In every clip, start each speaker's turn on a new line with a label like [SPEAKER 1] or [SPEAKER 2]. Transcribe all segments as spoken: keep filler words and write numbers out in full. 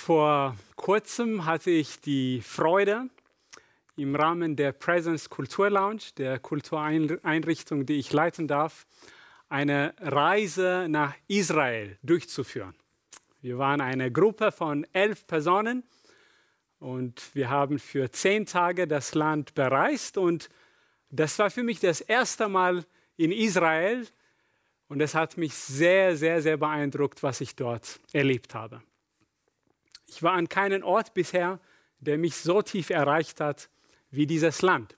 [SPEAKER 1] Vor kurzem hatte ich die Freude, im Rahmen der Presence Kultur Lounge, der Kultureinrichtung, die ich leiten darf, eine Reise nach Israel durchzuführen. Wir waren eine Gruppe von elf Personen und wir haben für zehn Tage das Land bereist. Und das war für mich das erste Mal in Israel und es hat mich sehr, sehr, sehr beeindruckt, was ich dort erlebt habe. Ich war an keinem Ort bisher, der mich so tief erreicht hat wie dieses Land.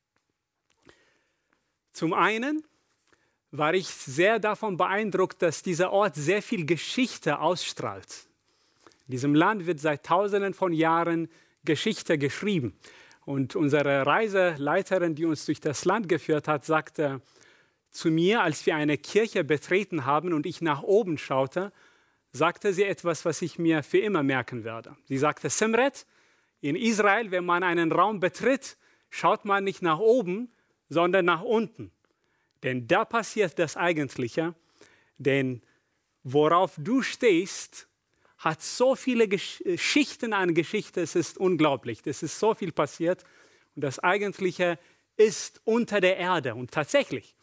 [SPEAKER 1] Zum einen war ich sehr davon beeindruckt, dass dieser Ort sehr viel Geschichte ausstrahlt. In diesem Land wird seit Tausenden von Jahren Geschichte geschrieben. Und unsere Reiseleiterin, die uns durch das Land geführt hat, sagte zu mir, als wir eine Kirche betreten haben und ich nach oben schaute, sagte sie etwas, was ich mir für immer merken werde. Sie sagte, Simret, in Israel, wenn man einen Raum betritt, schaut man nicht nach oben, sondern nach unten. Denn da passiert das Eigentliche. Denn worauf du stehst, hat so viele Gesch- Schichten an Geschichte, es ist unglaublich. Es ist so viel passiert und das Eigentliche ist unter der Erde. Und tatsächlich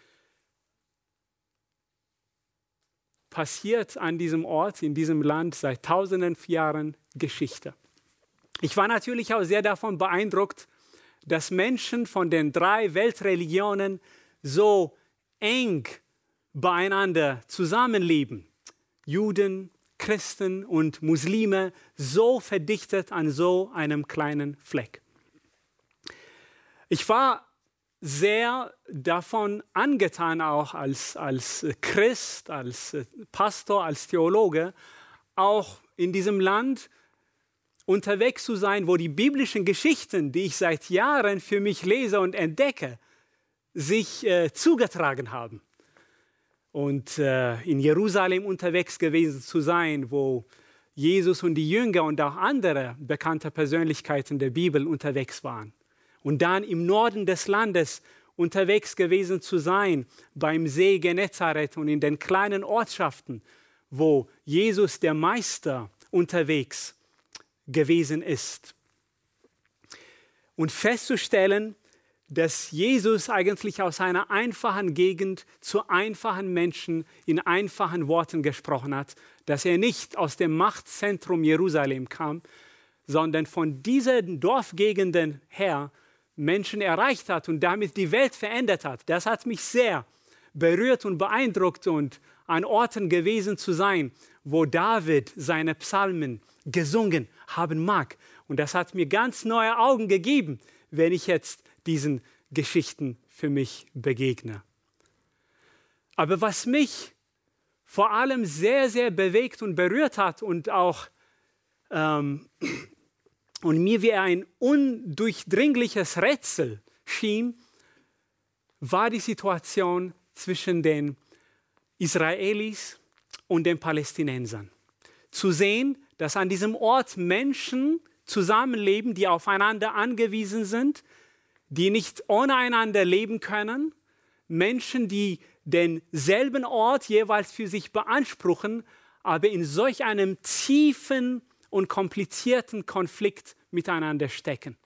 [SPEAKER 1] passiert an diesem Ort, in diesem Land seit tausenden Jahren Geschichte. Ich war natürlich auch sehr davon beeindruckt, dass Menschen von den drei Weltreligionen so eng beieinander zusammenleben. Juden, Christen und Muslime, so verdichtet an so einem kleinen Fleck. Ich war sehr davon angetan, auch als, als Christ, als Pastor, als Theologe, auch in diesem Land unterwegs zu sein, wo die biblischen Geschichten, die ich seit Jahren für mich lese und entdecke, sich äh, zugetragen haben. Und äh, in Jerusalem unterwegs gewesen zu sein, wo Jesus und die Jünger und auch andere bekannte Persönlichkeiten der Bibel unterwegs waren. Und dann im Norden des Landes unterwegs gewesen zu sein, beim See Genezareth und in den kleinen Ortschaften, wo Jesus der Meister unterwegs gewesen ist. Und festzustellen, dass Jesus eigentlich aus einer einfachen Gegend zu einfachen Menschen in einfachen Worten gesprochen hat, dass er nicht aus dem Machtzentrum Jerusalem kam, sondern von diesen Dorfgegenden her Menschen erreicht hat und damit die Welt verändert hat. Das hat mich sehr berührt und beeindruckt und an Orten gewesen zu sein, wo David seine Psalmen gesungen haben mag. Und das hat mir ganz neue Augen gegeben, wenn ich jetzt diesen Geschichten für mich begegne. Aber was mich vor allem sehr, sehr bewegt und berührt hat und auch ähm, und mir wie ein undurchdringliches Rätsel schien, war die Situation zwischen den Israelis und den Palästinensern. Zu sehen, dass an diesem Ort Menschen zusammenleben, die aufeinander angewiesen sind, die nicht ohne einander leben können, Menschen, die denselben Ort jeweils für sich beanspruchen, aber in solch einem tiefen und komplizierten Konflikt miteinander stecken.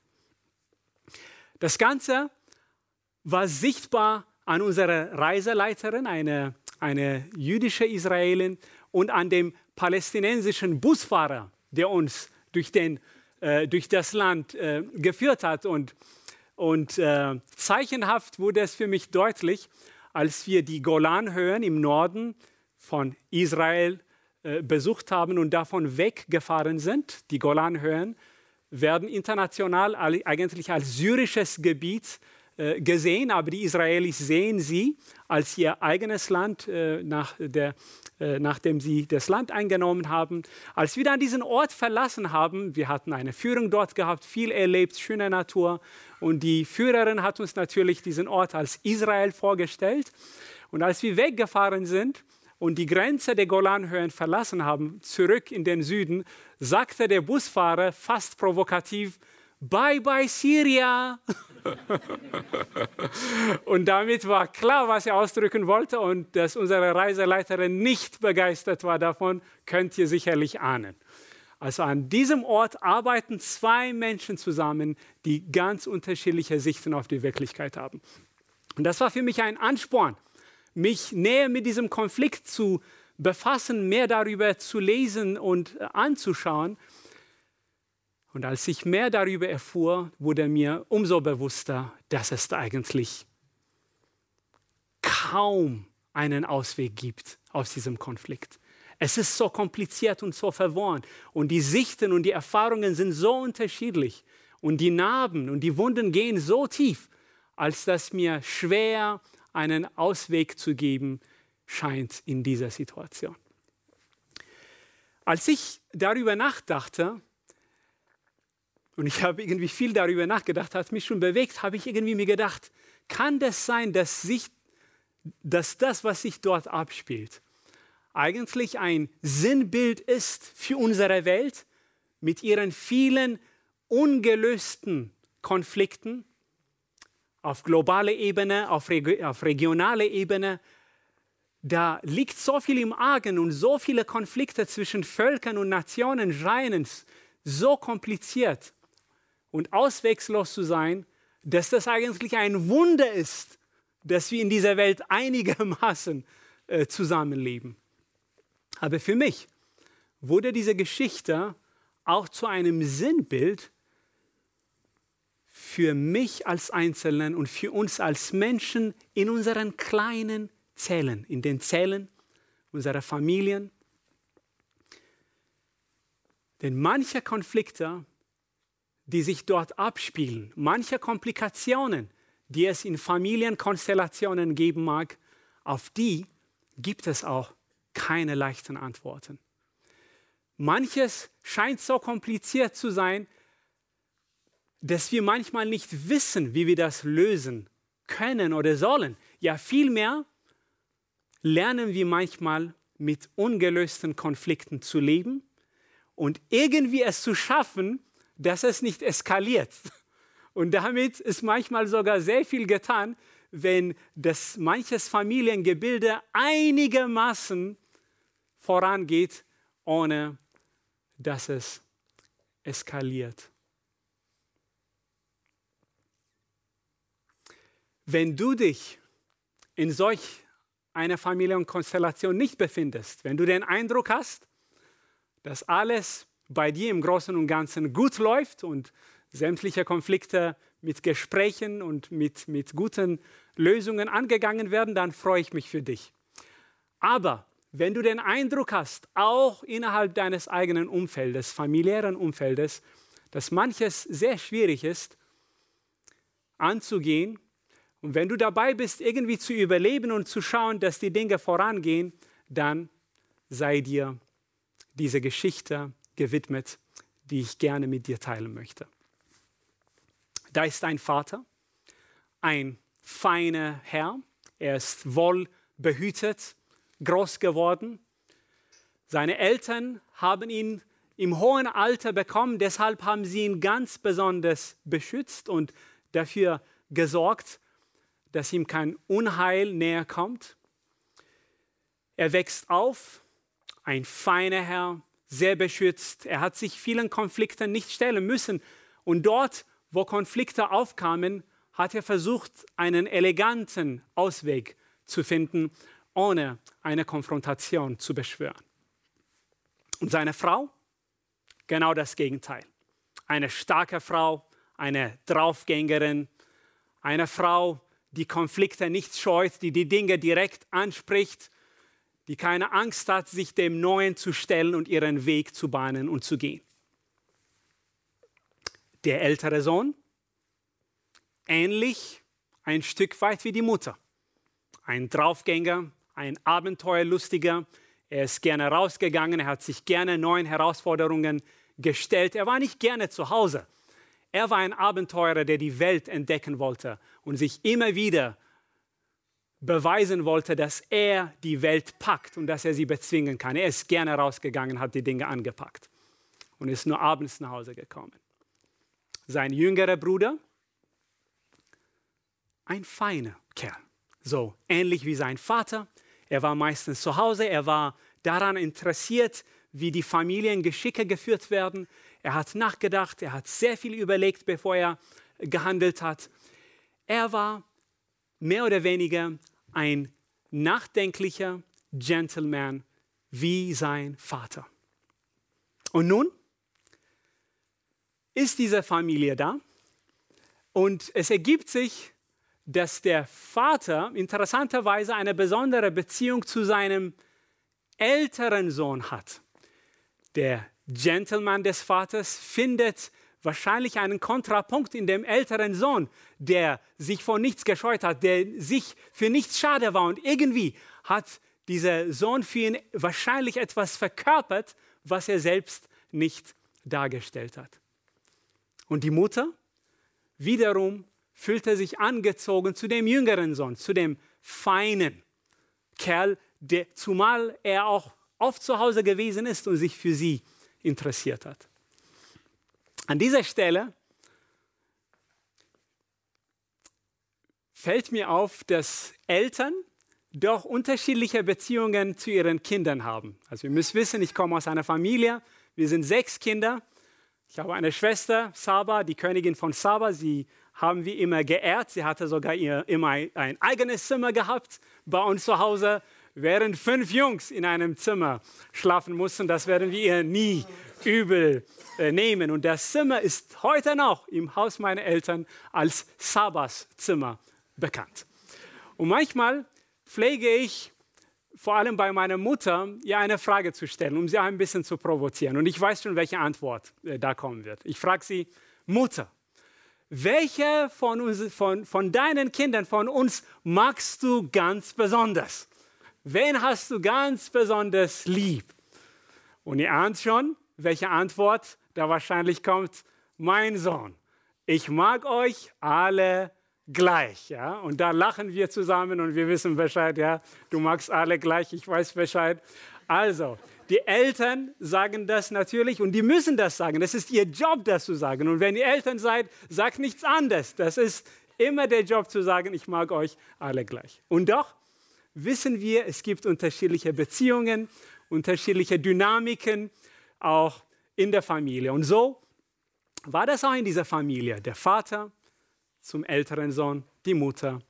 [SPEAKER 1] Das Ganze war sichtbar an unserer Reiseleiterin, eine, eine jüdische Israelin, und an dem palästinensischen Busfahrer, der uns durch, den, äh, durch das Land äh, geführt hat. Und, und äh, zeichenhaft wurde es für mich deutlich, als wir die Golanhöhen im Norden von Israel äh, besucht haben und davon weggefahren sind. Die Golanhöhen werden international eigentlich als syrisches Gebiet äh, gesehen, aber die Israelis sehen sie als ihr eigenes Land, äh, nach der nachdem sie das Land eingenommen haben. Als wir dann diesen Ort verlassen haben, wir hatten eine Führung dort gehabt, viel erlebt, schöne Natur. Und die Führerin hat uns natürlich diesen Ort als Israel vorgestellt. Und als wir weggefahren sind und die Grenze der Golanhöhen verlassen haben, zurück in den Süden, sagte der Busfahrer fast provokativ, Bye bye Syria. Und damit war klar, was er ausdrücken wollte, und dass unsere Reiseleiterin nicht begeistert war davon, könnt ihr sicherlich ahnen. Also an diesem Ort arbeiten zwei Menschen zusammen, die ganz unterschiedliche Sichten auf die Wirklichkeit haben. Und das war für mich ein Ansporn, mich näher mit diesem Konflikt zu befassen, mehr darüber zu lesen und anzuschauen. Und als ich mehr darüber erfuhr, wurde mir umso bewusster, dass es eigentlich kaum einen Ausweg gibt aus diesem Konflikt. Es ist so kompliziert und so verworren. Und die Sichten und die Erfahrungen sind so unterschiedlich. Und die Narben und die Wunden gehen so tief, als dass mir schwer einen Ausweg zu geben scheint in dieser Situation. Als ich darüber nachdachte, und ich habe irgendwie viel darüber nachgedacht, hat mich schon bewegt, habe ich irgendwie mir gedacht, kann das sein, dass, sich, dass das, was sich dort abspielt, eigentlich ein Sinnbild ist für unsere Welt mit ihren vielen ungelösten Konflikten auf globaler Ebene, auf, Reg- auf regionaler Ebene. Da liegt so viel im Argen und so viele Konflikte zwischen Völkern und Nationen scheinen so kompliziert und auswegslos zu sein, dass das eigentlich ein Wunder ist, dass wir in dieser Welt einigermaßen äh, zusammenleben. Aber für mich wurde diese Geschichte auch zu einem Sinnbild für mich als Einzelnen und für uns als Menschen in unseren kleinen Zellen, in den Zellen unserer Familien. Denn manche Konflikte, die sich dort abspielen, manche Komplikationen, die es in Familienkonstellationen geben mag, auf die gibt es auch keine leichten Antworten. Manches scheint so kompliziert zu sein, dass wir manchmal nicht wissen, wie wir das lösen können oder sollen. Ja, vielmehr lernen wir manchmal mit ungelösten Konflikten zu leben und irgendwie es zu schaffen, dass es nicht eskaliert. Und damit ist manchmal sogar sehr viel getan, wenn das manches Familiengebilde einigermaßen vorangeht, ohne dass es eskaliert. Wenn du dich in solch einer Familienkonstellation nicht befindest, wenn du den Eindruck hast, dass alles bei dir im Großen und Ganzen gut läuft und sämtliche Konflikte mit Gesprächen und mit, mit guten Lösungen angegangen werden, dann freue ich mich für dich. Aber wenn du den Eindruck hast, auch innerhalb deines eigenen Umfeldes, familiären Umfeldes, dass manches sehr schwierig ist anzugehen, und wenn du dabei bist, irgendwie zu überleben und zu schauen, dass die Dinge vorangehen, dann sei dir diese Geschichte gewidmet, die ich gerne mit dir teilen möchte. Da ist ein Vater, ein feiner Herr. Er ist wohl behütet, groß geworden. Seine Eltern haben ihn im hohen Alter bekommen, deshalb haben sie ihn ganz besonders beschützt und dafür gesorgt, dass ihm kein Unheil näher kommt. Er wächst auf, ein feiner Herr, sehr beschützt. Er hat sich vielen Konflikten nicht stellen müssen. Und dort, wo Konflikte aufkamen, hat er versucht, einen eleganten Ausweg zu finden, ohne eine Konfrontation zu beschwören. Und seine Frau? Genau das Gegenteil. Eine starke Frau, eine Draufgängerin, eine Frau, die Konflikte nicht scheut, die die Dinge direkt anspricht, die keine Angst hat, sich dem Neuen zu stellen und ihren Weg zu bahnen und zu gehen. Der ältere Sohn, ähnlich ein Stück weit wie die Mutter. Ein Draufgänger, ein Abenteuerlustiger. Er ist gerne rausgegangen, er hat sich gerne neuen Herausforderungen gestellt. Er war nicht gerne zu Hause. Er war ein Abenteurer, der die Welt entdecken wollte und sich immer wieder beweisen wollte, dass er die Welt packt und dass er sie bezwingen kann. Er ist gerne rausgegangen, hat die Dinge angepackt und ist nur abends nach Hause gekommen. Sein jüngerer Bruder, ein feiner Kerl, so ähnlich wie sein Vater. Er war meistens zu Hause, er war daran interessiert, wie die Familiengeschicke geführt werden. Er hat nachgedacht, er hat sehr viel überlegt, bevor er gehandelt hat. Er war mehr oder weniger ein nachdenklicher Gentleman wie sein Vater. Und nun ist diese Familie da und es ergibt sich, dass der Vater interessanterweise eine besondere Beziehung zu seinem älteren Sohn hat. Der Gentleman des Vaters findet wahrscheinlich einen Kontrapunkt in dem älteren Sohn, der sich vor nichts gescheut hat, der sich für nichts schade war. Und irgendwie hat dieser Sohn für ihn wahrscheinlich etwas verkörpert, was er selbst nicht dargestellt hat. Und die Mutter wiederum fühlte sich angezogen zu dem jüngeren Sohn, zu dem feinen Kerl, der, zumal er auch oft zu Hause gewesen ist und sich für sie interessiert hat. An dieser Stelle fällt mir auf, dass Eltern doch unterschiedliche Beziehungen zu ihren Kindern haben. Also ihr müsst wissen, ich komme aus einer Familie, wir sind sechs Kinder. Ich habe eine Schwester, Saba, die Königin von Saba. Sie haben wir immer geehrt. Sie hatte sogar ihr, immer ein eigenes Zimmer gehabt bei uns zu Hause, während fünf Jungs in einem Zimmer schlafen mussten. Das werden wir ihr nie übel äh, nehmen. Und das Zimmer ist heute noch im Haus meiner Eltern als Sabas Zimmer bekannt. Und manchmal pflege ich, vor allem bei meiner Mutter, ihr eine Frage zu stellen, um sie ein bisschen zu provozieren. Und ich weiß schon, welche Antwort äh, da kommen wird. Ich frage sie, Mutter, welche von, uns, von, von deinen Kindern, von uns magst du ganz besonders? Wen hast du ganz besonders lieb? Und ihr ahnt schon, welche Antwort da wahrscheinlich kommt. Mein Sohn, ich mag euch alle gleich. Ja? Und da lachen wir zusammen und wir wissen Bescheid. Ja? Du magst alle gleich, ich weiß Bescheid. Also, die Eltern sagen das natürlich und die müssen das sagen. Das ist ihr Job, das zu sagen. Und wenn ihr Eltern seid, sagt nichts anderes. Das ist immer der Job zu sagen, ich mag euch alle gleich. Und doch wissen wir, es gibt unterschiedliche Beziehungen, unterschiedliche Dynamiken, auch in der Familie. Und so war das auch in dieser Familie. Der Vater zum älteren Sohn, die Mutter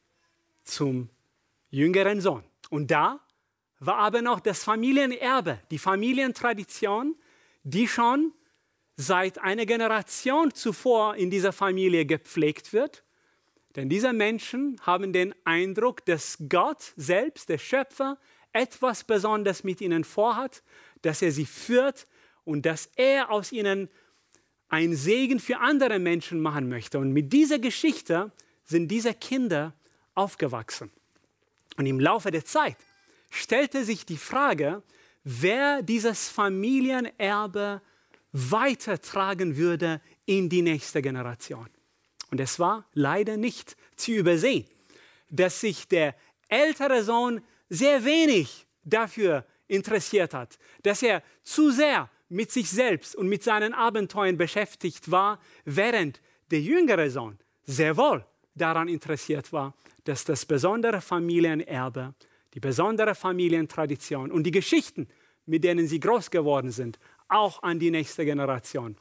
[SPEAKER 1] zum jüngeren Sohn. Und da war aber noch das Familienerbe, die Familientradition, die schon seit einer Generation zuvor in dieser Familie gepflegt wird. Denn diese Menschen haben den Eindruck, dass Gott selbst, der Schöpfer, etwas Besonderes mit ihnen vorhat, dass er sie führt und dass er aus ihnen ein Segen für andere Menschen machen möchte. Und mit dieser Geschichte sind diese Kinder aufgewachsen. Und im Laufe der Zeit stellte sich die Frage, wer dieses Familienerbe weitertragen würde in die nächste Generation. Und es war leider nicht zu übersehen, dass sich der ältere Sohn sehr wenig dafür interessiert hat, dass er zu sehr mit sich selbst und mit seinen Abenteuern beschäftigt war, während der jüngere Sohn sehr wohl daran interessiert war, dass das besondere Familienerbe, die besondere Familientradition und die Geschichten, mit denen sie groß geworden sind, auch an die nächste Generation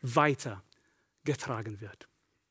[SPEAKER 1] weitergetragen wird.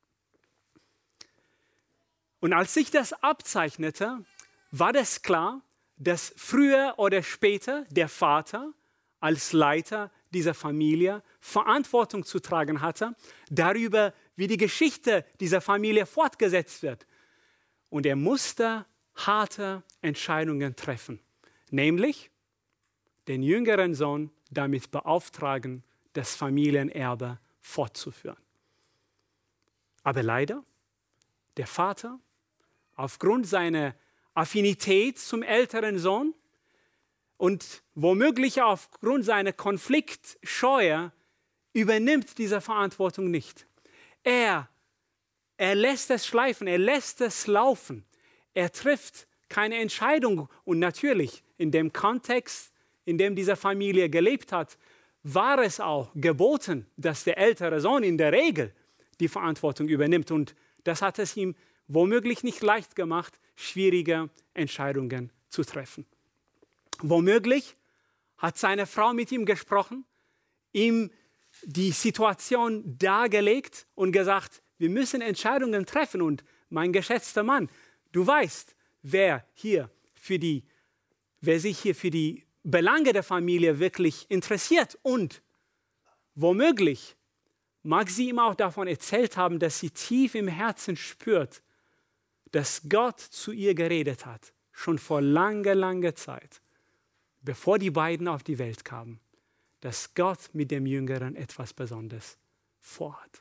[SPEAKER 1] Und als sich das abzeichnete, war das klar, dass früher oder später der Vater als Leiter dieser Familie Verantwortung zu tragen hatte, darüber, wie die Geschichte dieser Familie fortgesetzt wird. Und er musste harte Entscheidungen treffen, nämlich den jüngeren Sohn damit beauftragen, das Familienerbe fortzuführen. Aber leider, der Vater, aufgrund seiner Affinität zum älteren Sohn und womöglich aufgrund seiner Konfliktscheue, übernimmt diese Verantwortung nicht. Er, er lässt es schleifen, er lässt es laufen. Er trifft keine Entscheidung. Und natürlich, in dem Kontext, in dem diese Familie gelebt hat, war es auch geboten, dass der ältere Sohn in der Regel die Verantwortung übernimmt. Und das hat es ihm womöglich nicht leicht gemacht, schwierige Entscheidungen zu treffen. Womöglich hat seine Frau mit ihm gesprochen, ihm die Situation dargelegt und gesagt, wir müssen Entscheidungen treffen. Und mein geschätzter Mann, du weißt, wer hier für die, wer sich hier für die Belange der Familie wirklich interessiert. Und womöglich mag sie ihm auch davon erzählt haben, dass sie tief im Herzen spürt, dass Gott zu ihr geredet hat, schon vor langer, langer Zeit, bevor die beiden auf die Welt kamen, dass Gott mit dem Jüngeren etwas Besonderes vorhat.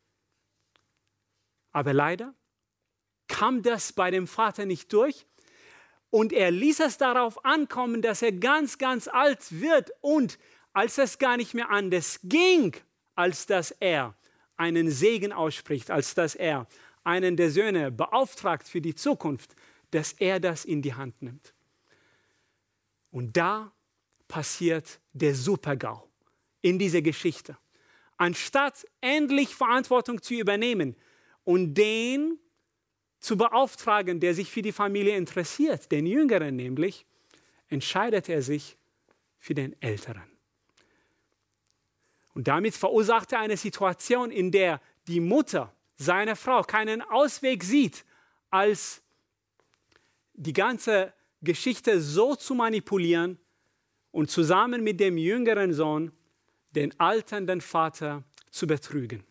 [SPEAKER 1] Aber leider kam das bei dem Vater nicht durch und er ließ es darauf ankommen, dass er ganz, ganz alt wird und als es gar nicht mehr anders ging, als dass er einen Segen ausspricht, als dass er einen der Söhne beauftragt für die Zukunft, dass er das in die Hand nimmt. Und da passiert der Super-GAU in dieser Geschichte. Anstatt endlich Verantwortung zu übernehmen und den zu beauftragen, der sich für die Familie interessiert, den Jüngeren nämlich, entscheidet er sich für den Älteren. Und damit verursacht er eine Situation, in der die Mutter, seine Frau, keinen Ausweg sieht, als die ganze Geschichte so zu manipulieren und zusammen mit dem jüngeren Sohn den alternden Vater zu betrügen.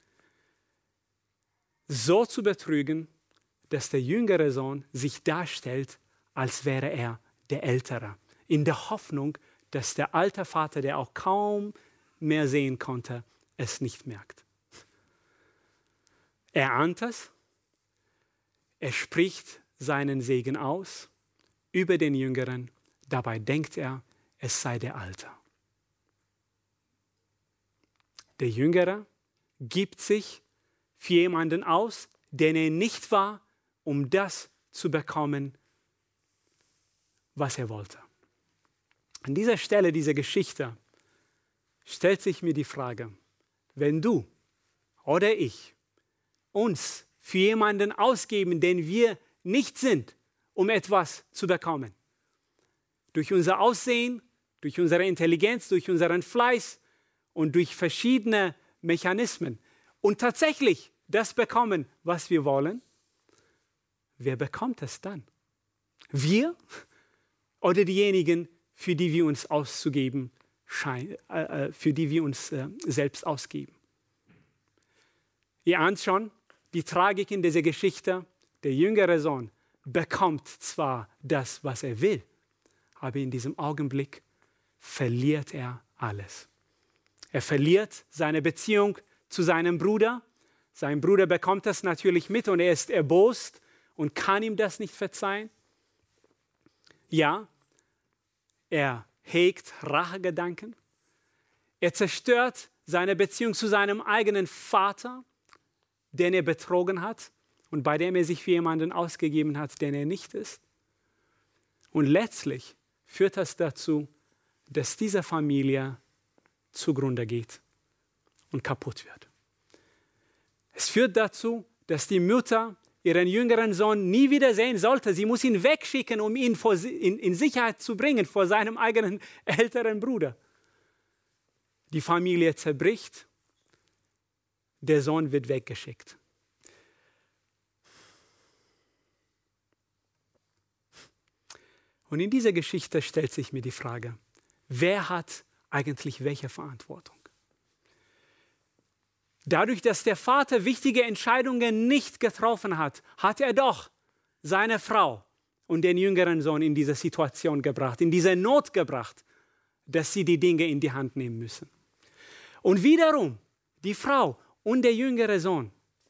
[SPEAKER 1] So zu betrügen, dass der jüngere Sohn sich darstellt, als wäre er der Ältere, in der Hoffnung, dass der alte Vater, der auch kaum mehr sehen konnte, es nicht merkt. Er ahnt es, er spricht seinen Segen aus über den Jüngeren, dabei denkt er, es sei der Alte. Der Jüngere gibt sich für jemanden aus, den er nicht war, um das zu bekommen, was er wollte. An dieser Stelle dieser Geschichte stellt sich mir die Frage, wenn du oder ich uns für jemanden ausgeben, den wir nicht sind, um etwas zu bekommen, durch unser Aussehen, durch unsere Intelligenz, durch unseren Fleiß und durch verschiedene Mechanismen und tatsächlich das bekommen, was wir wollen, wer bekommt es dann? Wir oder diejenigen, für die wir uns auszugeben scheinen, äh, für die wir uns äh, selbst ausgeben? Ihr ahnt schon die Tragik in dieser Geschichte. Der jüngere Sohn bekommt zwar das, was er will, aber in diesem Augenblick verliert er alles. Er verliert seine Beziehung zu seinem Bruder. Sein Bruder bekommt das natürlich mit und er ist erbost und kann ihm das nicht verzeihen. Ja, er hegt Rachegedanken. Er zerstört seine Beziehung zu seinem eigenen Vater, den er betrogen hat und bei dem er sich für jemanden ausgegeben hat, den er nicht ist. Und letztlich führt das dazu, dass diese Familie zugrunde geht und kaputt wird. Es führt dazu, dass die Mutter ihren jüngeren Sohn nie wieder sehen sollte. Sie muss ihn wegschicken, um ihn vor, in, in Sicherheit zu bringen vor seinem eigenen älteren Bruder. Die Familie zerbricht, der Sohn wird weggeschickt. Und in dieser Geschichte stellt sich mir die Frage, wer hat eigentlich welche Verantwortung? Dadurch, dass der Vater wichtige Entscheidungen nicht getroffen hat, hat er doch seine Frau und den jüngeren Sohn in diese Situation gebracht, in diese Not gebracht, dass sie die Dinge in die Hand nehmen müssen. Und wiederum, die Frau und der jüngere Sohn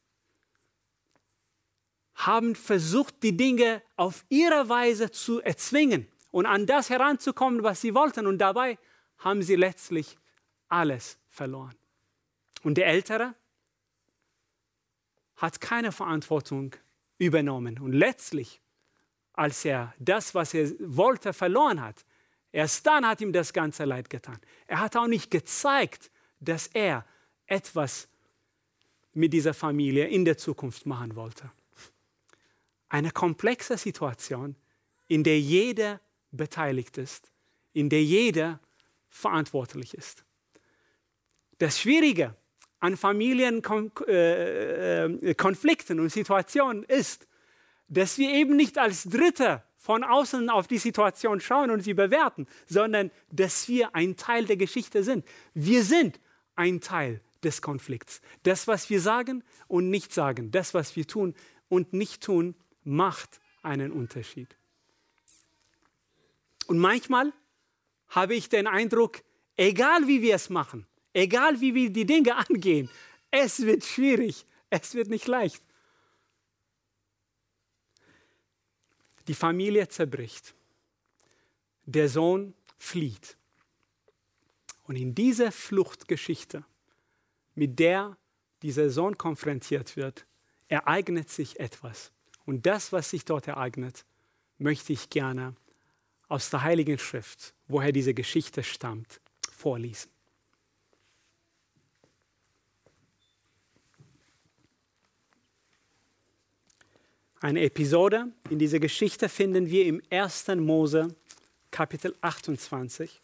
[SPEAKER 1] haben versucht, die Dinge auf ihre Weise zu erzwingen und an das heranzukommen, was sie wollten. Und dabei haben sie letztlich alles verloren. Und der Ältere hat keine Verantwortung übernommen. Und letztlich, als er das, was er wollte, verloren hat, erst dann hat ihm das ganze leid getan. Er hat auch nicht gezeigt, dass er etwas mit dieser Familie in der Zukunft machen wollte. Eine komplexe Situation, in der jeder beteiligt ist, in der jeder verantwortlich ist. Das Schwierige an Familienkonflikten und Situationen ist, dass wir eben nicht als Dritte von außen auf die Situation schauen und sie bewerten, sondern dass wir ein Teil der Geschichte sind. Wir sind ein Teil des Konflikts. Das, was wir sagen und nicht sagen, das, was wir tun und nicht tun, macht einen Unterschied. Und manchmal habe ich den Eindruck, egal wie wir es machen, egal wie wir die Dinge angehen, es wird schwierig, es wird nicht leicht. Die Familie zerbricht. Der Sohn flieht. Und in dieser Fluchtgeschichte, mit der dieser Sohn konfrontiert wird, ereignet sich etwas. Und das, was sich dort ereignet, möchte ich gerne aus der Heiligen Schrift, woher diese Geschichte stammt, vorlesen. Eine Episode in dieser Geschichte finden wir im ersten Mose, Kapitel achtundzwanzig.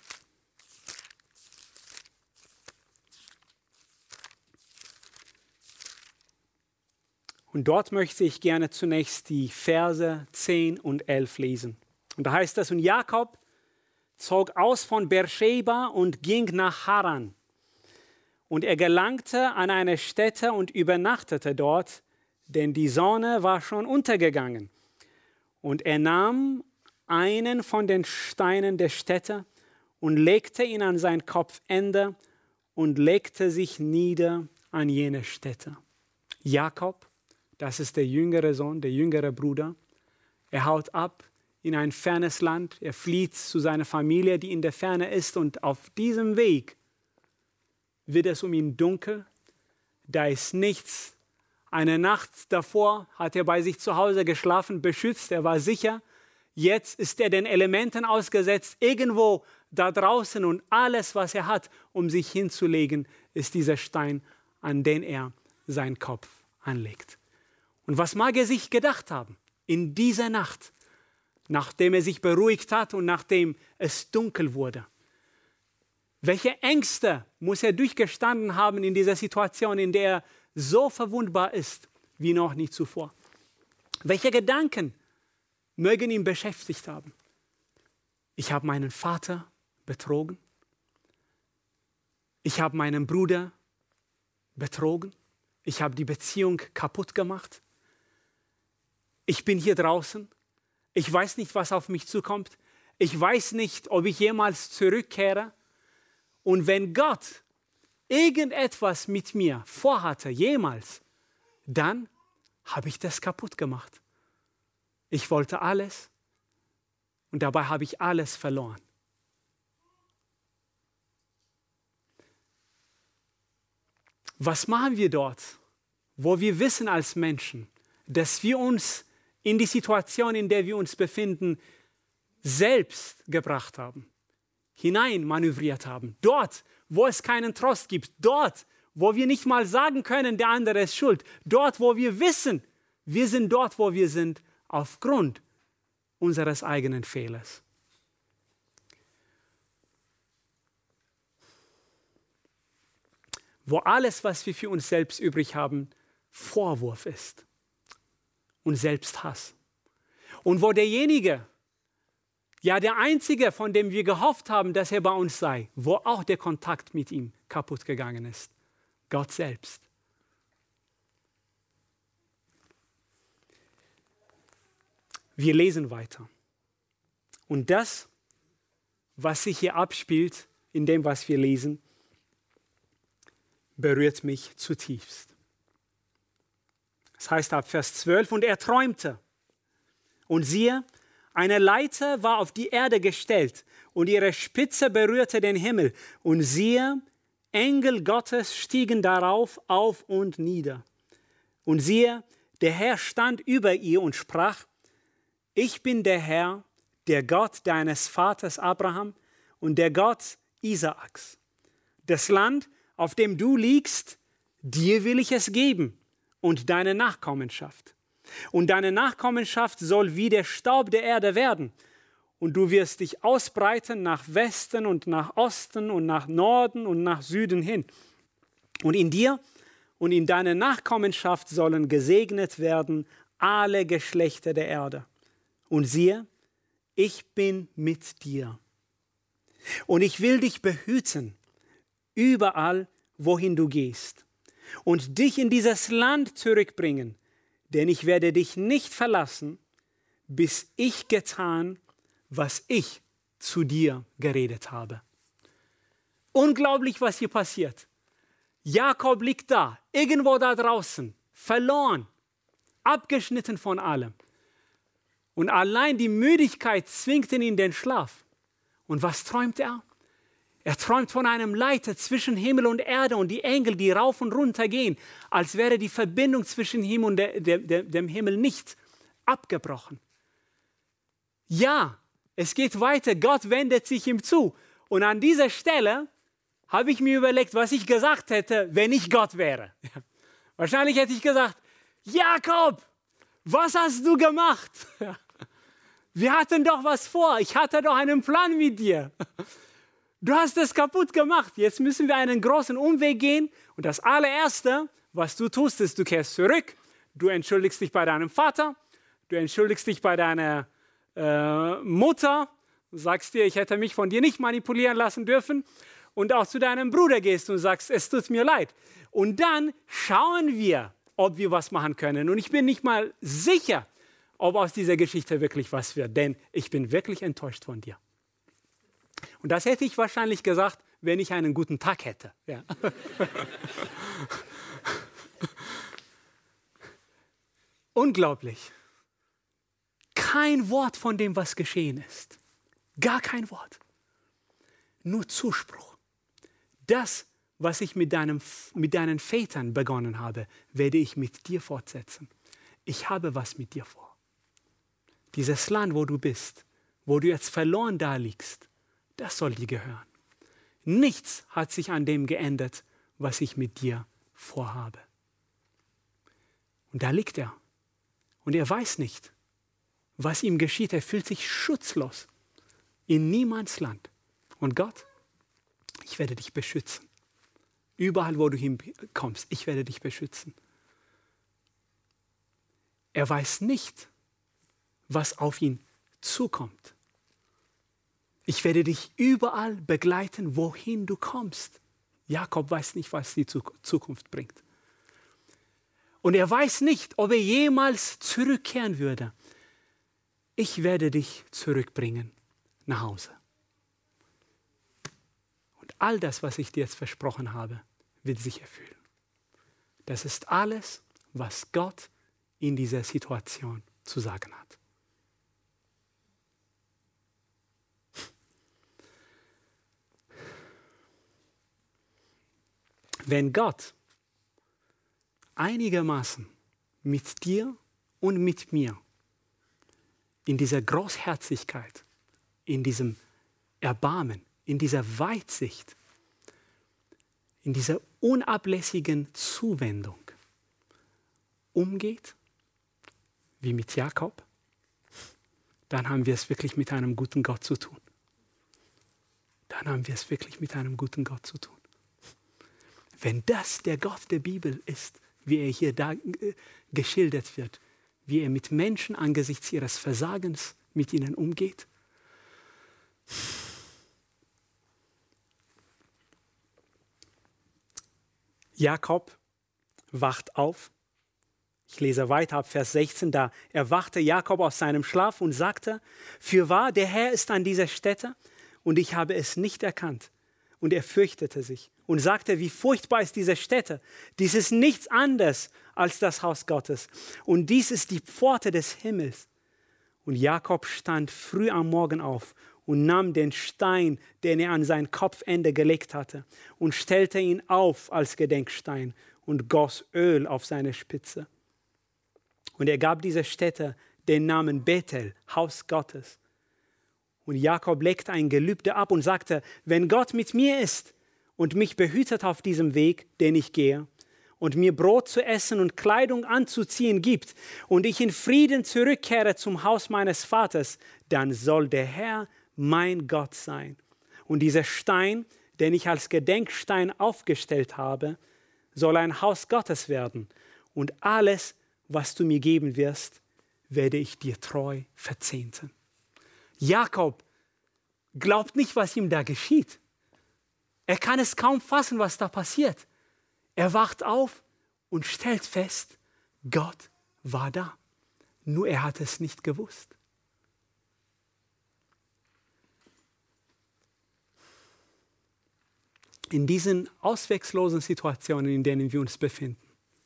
[SPEAKER 1] Und dort möchte ich gerne zunächst die Verse zehn und elf lesen. Und da heißt es, und Jakob zog aus von Beersheba und ging nach Haran. Und er gelangte an eine Stätte und übernachtete dort, denn die Sonne war schon untergegangen. Und er nahm einen von den Steinen der Stätte und legte ihn an sein Kopfende und legte sich nieder an jene Stätte. Jakob, das ist der jüngere Sohn, der jüngere Bruder, er haut ab in ein fernes Land, er flieht zu seiner Familie, die in der Ferne ist, und auf diesem Weg wird es um ihn dunkel, da ist nichts. Eine Nacht davor hat er bei sich zu Hause geschlafen, beschützt, er war sicher. Jetzt ist er den Elementen ausgesetzt, irgendwo da draußen, und alles, was er hat, um sich hinzulegen, ist dieser Stein, an den er seinen Kopf anlegt. Und was mag er sich gedacht haben in dieser Nacht, nachdem er sich beruhigt hat und nachdem es dunkel wurde? Welche Ängste muss er durchgestanden haben in dieser Situation, in der er so verwundbar ist wie noch nie zuvor? Welche Gedanken mögen ihn beschäftigt haben? Ich habe meinen Vater betrogen. Ich habe meinen Bruder betrogen. Ich habe die Beziehung kaputt gemacht. Ich bin hier draußen. Ich weiß nicht, was auf mich zukommt. Ich weiß nicht, ob ich jemals zurückkehre. Und wenn Gott irgendetwas mit mir vorhatte, jemals, dann habe ich das kaputt gemacht. Ich wollte alles und dabei habe ich alles verloren. Was machen wir dort, wo wir wissen als Menschen, dass wir uns in die Situation, in der wir uns befinden, selbst gebracht haben, hinein manövriert haben, dort, wo es keinen Trost gibt, dort, wo wir nicht mal sagen können, der andere ist schuld, dort, wo wir wissen, wir sind dort, wo wir sind, aufgrund unseres eigenen Fehlers. Wo alles, was wir für uns selbst übrig haben, Vorwurf ist und Selbsthass. Und wo derjenige, ja, der Einzige, von dem wir gehofft haben, dass er bei uns sei, wo auch der Kontakt mit ihm kaputt gegangen ist. Gott selbst. Wir lesen weiter. Und das, was sich hier abspielt, in dem, was wir lesen, berührt mich zutiefst. Das heißt ab Vers zwölf, und er träumte. Und siehe, eine Leiter war auf die Erde gestellt und ihre Spitze berührte den Himmel. Und siehe, Engel Gottes stiegen darauf auf und nieder. Und siehe, der Herr stand über ihr und sprach, ich bin der Herr, der Gott deines Vaters Abraham und der Gott Isaaks. Das Land, auf dem du liegst, dir will ich es geben und deine Nachkommenschaft. Und deine Nachkommenschaft soll wie der Staub der Erde werden. und du wirst dich ausbreiten nach Westen und nach Osten und nach Norden und nach Süden hin. Und in dir und in deiner Nachkommenschaft sollen gesegnet werden alle Geschlechter der Erde. Und siehe, ich bin mit dir. Und ich will dich behüten, überall, wohin du gehst, und dich in dieses Land zurückbringen, denn ich werde dich nicht verlassen, bis ich getan, was ich zu dir geredet habe. Unglaublich, was hier passiert. Jakob liegt da, irgendwo da draußen, verloren, abgeschnitten von allem. Und allein die Müdigkeit zwingt ihn in den Schlaf. Und was träumt er? Er träumt von einem Leiter zwischen Himmel und Erde und die Engel, die rauf und runter gehen, als wäre die Verbindung zwischen ihm und der, der, der, dem Himmel nicht abgebrochen. Ja, es geht weiter, Gott wendet sich ihm zu. Und an dieser Stelle habe ich mir überlegt, was ich gesagt hätte, wenn ich Gott wäre. Ja. Wahrscheinlich hätte ich gesagt, Jakob, was hast du gemacht? Ja. Wir hatten doch was vor, ich hatte doch einen Plan mit dir. Du hast es kaputt gemacht, jetzt müssen wir einen großen Umweg gehen. Und das allererste, was du tust, ist, du kehrst zurück, du entschuldigst dich bei deinem Vater, du entschuldigst dich bei deiner äh, Mutter, du sagst dir, ich hätte mich von dir nicht manipulieren lassen dürfen. Und auch zu deinem Bruder gehst und sagst, es tut mir leid. Und dann schauen wir, ob wir was machen können. Und ich bin nicht mal sicher, ob aus dieser Geschichte wirklich was wird. Denn ich bin wirklich enttäuscht von dir. Und das hätte ich wahrscheinlich gesagt, wenn ich einen guten Tag hätte. Ja. Unglaublich. Kein Wort von dem, was geschehen ist. Gar kein Wort. Nur Zuspruch. Das, was ich mit, deinem, mit deinen Vätern begonnen habe, werde ich mit dir fortsetzen. Ich habe was mit dir vor. Dieses Land, wo du bist, wo du jetzt verloren da liegst, das soll dir gehören. Nichts hat sich an dem geändert, was ich mit dir vorhabe. Und da liegt er. Und er weiß nicht, was ihm geschieht. Er fühlt sich schutzlos in niemands Land. Und Gott, ich werde dich beschützen. Überall, wo du hinkommst, ich werde dich beschützen. Er weiß nicht, was auf ihn zukommt. Ich werde dich überall begleiten, wohin du kommst. Jakob weiß nicht, was die Zukunft bringt. Und er weiß nicht, ob er jemals zurückkehren würde. Ich werde dich zurückbringen nach Hause. All das, was ich dir jetzt versprochen habe, wird sich erfüllen. Das ist alles, was Gott in dieser Situation zu sagen hat. Wenn Gott einigermaßen mit dir und mit mir in dieser Großherzigkeit, in diesem Erbarmen, in dieser Weitsicht, in dieser unablässigen Zuwendung umgeht, wie mit Jakob, dann haben wir es wirklich mit einem guten Gott zu tun. Dann haben wir es wirklich mit einem guten Gott zu tun. Wenn das der Gott der Bibel ist, wie er hier da, äh, geschildert wird, wie er mit Menschen angesichts ihres Versagens mit ihnen umgeht, Jakob wacht auf. Ich lese weiter ab Vers sechzehn. Da erwachte Jakob aus seinem Schlaf und sagte, fürwahr, der Herr ist an dieser Stätte und ich habe es nicht erkannt. Und er fürchtete sich und sagte, wie furchtbar ist diese Stätte. Dies ist nichts anderes als das Haus Gottes. Und dies ist die Pforte des Himmels. Und Jakob stand früh am Morgen auf und nahm den Stein, den er an sein Kopfende gelegt hatte, und stellte ihn auf als Gedenkstein und goss Öl auf seine Spitze. Und er gab dieser Stätte den Namen Bethel, Haus Gottes. Und Jakob legte ein Gelübde ab und sagte, wenn Gott mit mir ist und mich behütet auf diesem Weg, den ich gehe, und mir Brot zu essen und Kleidung anzuziehen gibt und ich in Frieden zurückkehre zum Haus meines Vaters, dann soll der Herr mein Gott sein. Und dieser Stein, den ich als Gedenkstein aufgestellt habe, soll ein Haus Gottes werden. Und alles, was du mir geben wirst, werde ich dir treu verzehnten. Jakob glaubt nicht, was ihm da geschieht. Er kann es kaum fassen, was da passiert. Er wacht auf und stellt fest, Gott war da. Nur er hat es nicht gewusst. In diesen ausweglosen Situationen, in denen wir uns befinden,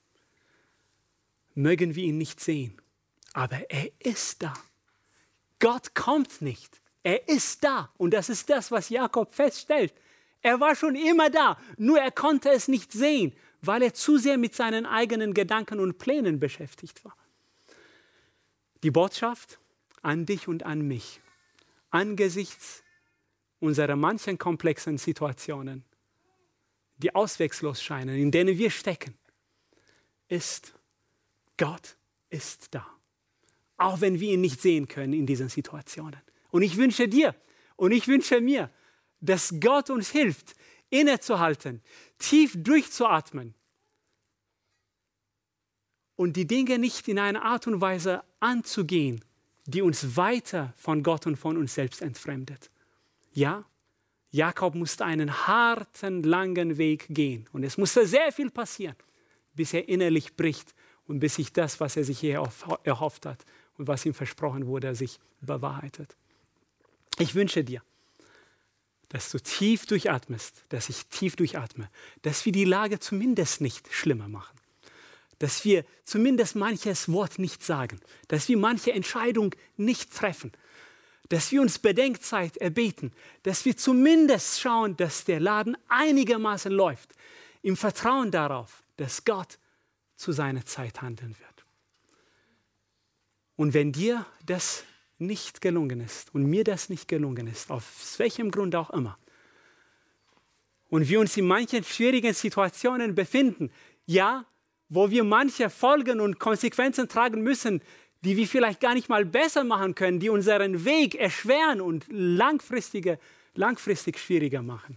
[SPEAKER 1] mögen wir ihn nicht sehen, aber er ist da. Gott kommt nicht, er ist da. Und das ist das, was Jakob feststellt. Er war schon immer da, nur er konnte es nicht sehen, weil er zu sehr mit seinen eigenen Gedanken und Plänen beschäftigt war. Die Botschaft an dich und an mich, angesichts unserer manchen komplexen Situationen, die ausweglos scheinen, in denen wir stecken, ist, Gott ist da. Auch wenn wir ihn nicht sehen können in diesen Situationen. Und ich wünsche dir und ich wünsche mir, dass Gott uns hilft, innezuhalten, tief durchzuatmen und die Dinge nicht in einer Art und Weise anzugehen, die uns weiter von Gott und von uns selbst entfremdet. Ja, Jakob musste einen harten, langen Weg gehen und es musste sehr viel passieren, bis er innerlich bricht und bis sich das, was er sich hier erhofft hat und was ihm versprochen wurde, sich bewahrheitet. Ich wünsche dir, dass du tief durchatmest, dass ich tief durchatme, dass wir die Lage zumindest nicht schlimmer machen, dass wir zumindest manches Wort nicht sagen, dass wir manche Entscheidung nicht treffen, dass wir uns Bedenkzeit erbeten, dass wir zumindest schauen, dass der Laden einigermaßen läuft, im Vertrauen darauf, dass Gott zu seiner Zeit handeln wird. Und wenn dir das nicht gelungen ist und mir das nicht gelungen ist, aus welchem Grund auch immer, und wir uns in manchen schwierigen Situationen befinden, ja, wo wir manche Folgen und Konsequenzen tragen müssen, die wir vielleicht gar nicht mal besser machen können, die unseren Weg erschweren und langfristige, langfristig schwieriger machen.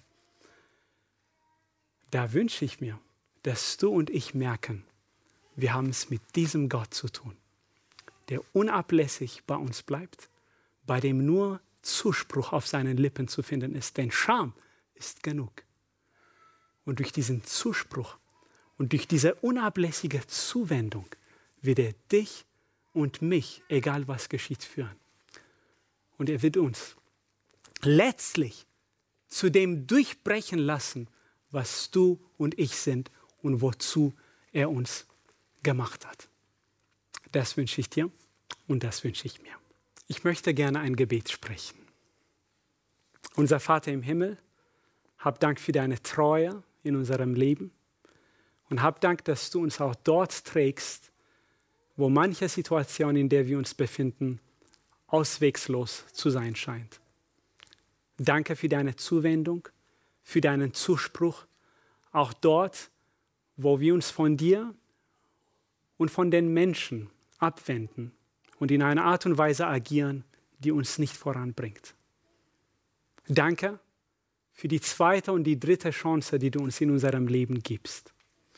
[SPEAKER 1] Da wünsche ich mir, dass du und ich merken, wir haben es mit diesem Gott zu tun, der unablässig bei uns bleibt, bei dem nur Zuspruch auf seinen Lippen zu finden ist, denn Scham ist genug. Und durch diesen Zuspruch und durch diese unablässige Zuwendung wird er dich und mich, egal was geschieht, führen. Und er wird uns letztlich zu dem durchbrechen lassen, was du und ich sind und wozu er uns gemacht hat. Das wünsche ich dir und das wünsche ich mir. Ich möchte gerne ein Gebet sprechen. Unser Vater im Himmel, hab Dank für deine Treue in unserem Leben und hab Dank, dass du uns auch dort trägst, wo manche Situation, in der wir uns befinden, auswegslos zu sein scheint. Danke für deine Zuwendung, für deinen Zuspruch, auch dort, wo wir uns von dir und von den Menschen abwenden und in einer Art und Weise agieren, die uns nicht voranbringt. Danke für die zweite und die dritte Chance, die du uns in unserem Leben gibst.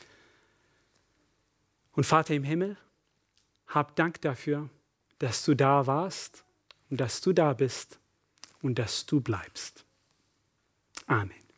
[SPEAKER 1] Und Vater im Himmel, hab Dank dafür, dass du da warst und dass du da bist und dass du bleibst. Amen.